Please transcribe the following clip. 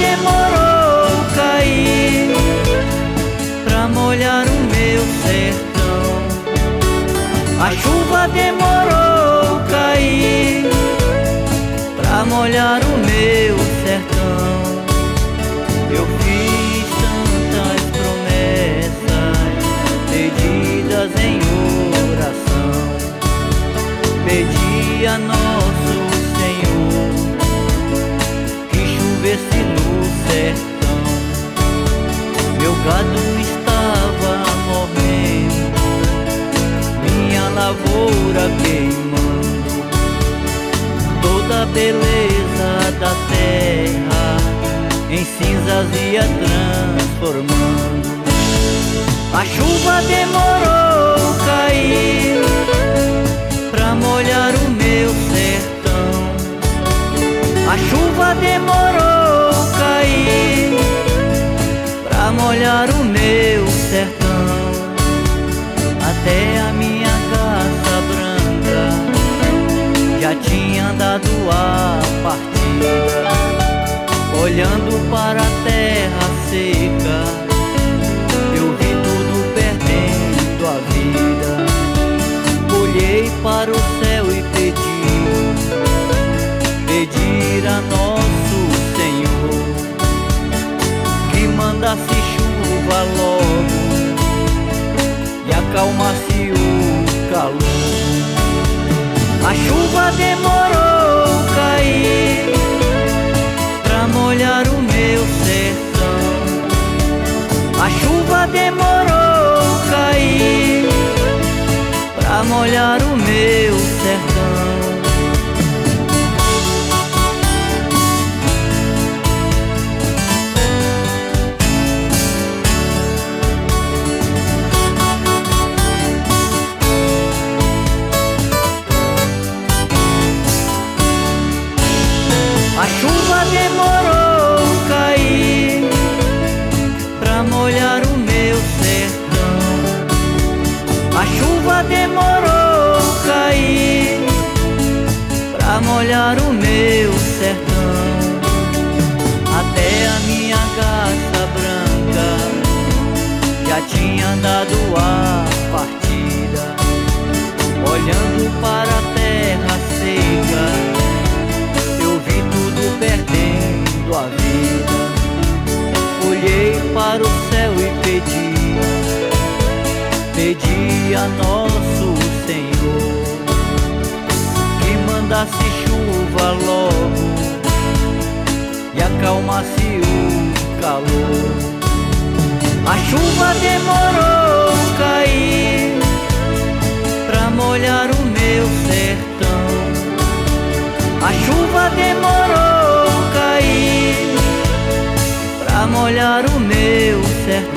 demorou cair pra molhar o meu sertão. A chuva demorou cair pra molhar o meu sertão. Eu fiz tantas promessas pedidas em oração. Pedi a nosso Senhor que chovesse no sertão. Meu gado estava morrendo, minha lavoura queimando, toda a beleza da terra em cinzas ia transformando. A chuva demorou cair pra molhar o meu sertão. A chuva demorou cair pra molhar o meu sertão. Até a minha garça branca já tinha dado a partida. Olhando para a terra seca, eu vi tudo perdendo a vida. Olhei para o céu e pedir a nosso Senhor que mandasse chuva logo e acalmasse o calor. A chuva demorou cair pra molhar o meu sertão. A chuva demorou cair pra molhar o meu sertão. A chuva demorou cair pra molhar o meu sertão. A chuva demorou cair pra molhar o meu sertão. Até a minha garça branca já tinha dado a partida. Olhando para a terra seca, perdendo a vida. Olhei para o céu e pedi a nosso Senhor que mandasse chuva logo e acalmasse o calor. A chuva demorou cair pra molhar o meu sertão. A chuva demorou cair pra molhar o meu sertão.